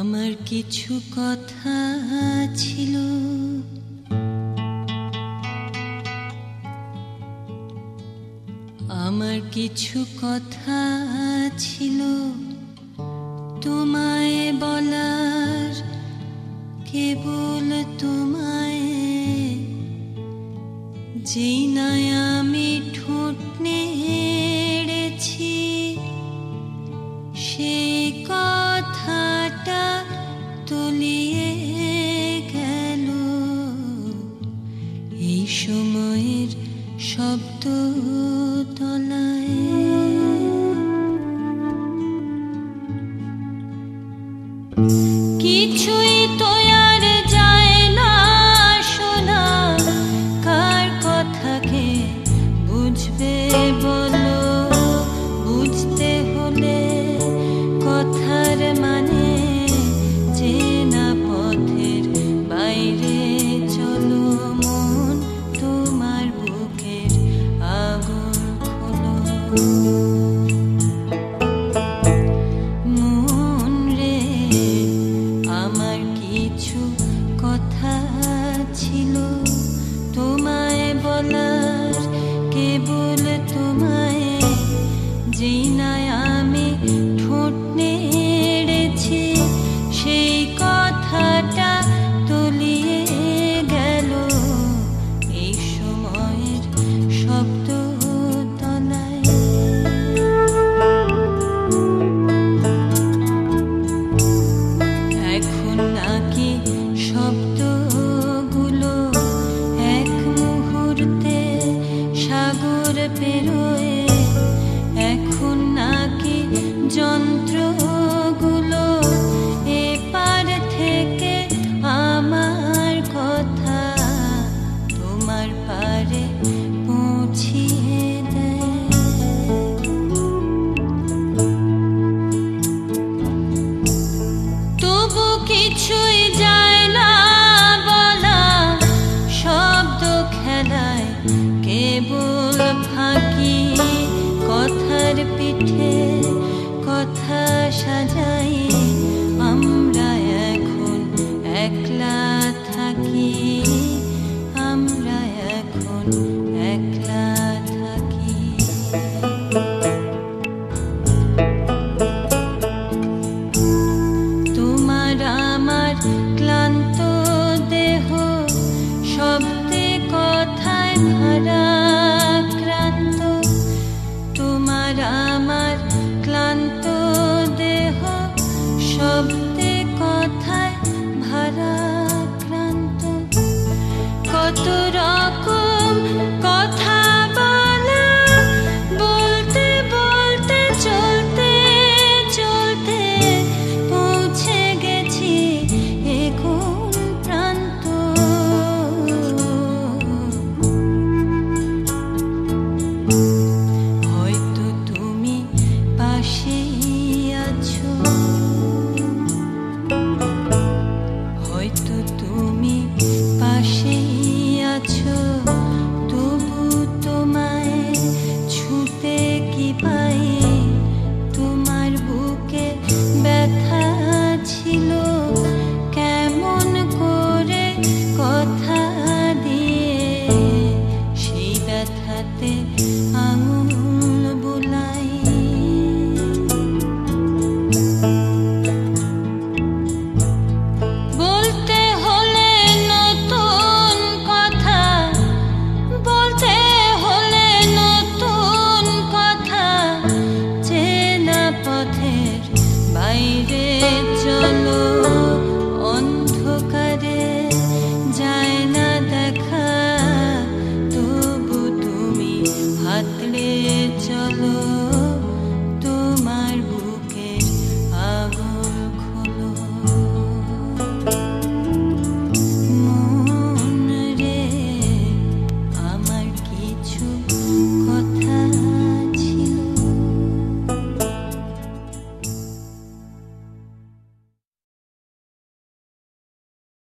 আমার কিছু কথা ছিল, আমার কিছু কথা ছিল তোমায় বলার, কেবল তোমায়। যেই না আমি ঠোঁট নেড়েছি, সেই কথাটা তলিয়ে গেল এই সময়ের শব্দ তলায়। কিছুই তো আর যায় না শোনা, কার কথাকে বুঝবে বলো? বুঝতে হলে কথার মানে চেনা পথের বাইরে চলো। মন তোমার বুকের আগুন খোলো। মন রে, আমার কিছু কথা ছিল তোমায় বলার, কেবল তোমায়। যেই না আমি ঠোঁট নেড়েছি, সেই কথাটা তলিয়ে গেল এই সময়ের শব্দ তলায়। এখন নাকি শব্দগুলো এক মুহূর্তে সাগর পেরোয়। এখন নাকি যন্ত্রগুলো এপার থেকে আমার কথা তোমার পারে পৌঁছিয়ে দেয়। তবু কিছুই যায় না বলা, শব্দ খেলায় কেবল ফাঁকি। কথার পিঠে কথা সাজাই, আমরা এখন একলা থাকি। আমরা এখন একলা থাকি। তোমার আমার ক্লান্ত দেহ শব্দে কথায় ভারাক্রান্ত। তোমার আমার ক্লান্ত দেহ শব্দে কথায় ভারাক্রান্ত। কত রকম কথা বলা, বলতে বলতে চলতে চলতে পৌঁছে গেছি এ কোন প্রান্ত। হয়তো তুমি পাশেই আছো, হয়তো তুমি পাশেই আছো, তবু তোমায় ছুতে কি পাই? তোমার বুকে ব্যথা ছিল, কেমন করে কথা দিয়ে সেই ব্যথাতে আঙুল বুলাই। বলতে হলে নতুন কথা, বলতে হলে নতুন কথা। চেনা পথের বাইরে চলো, অন্ধকারে যায় না দেখা। তবু তুমি হাতড়ে চলো।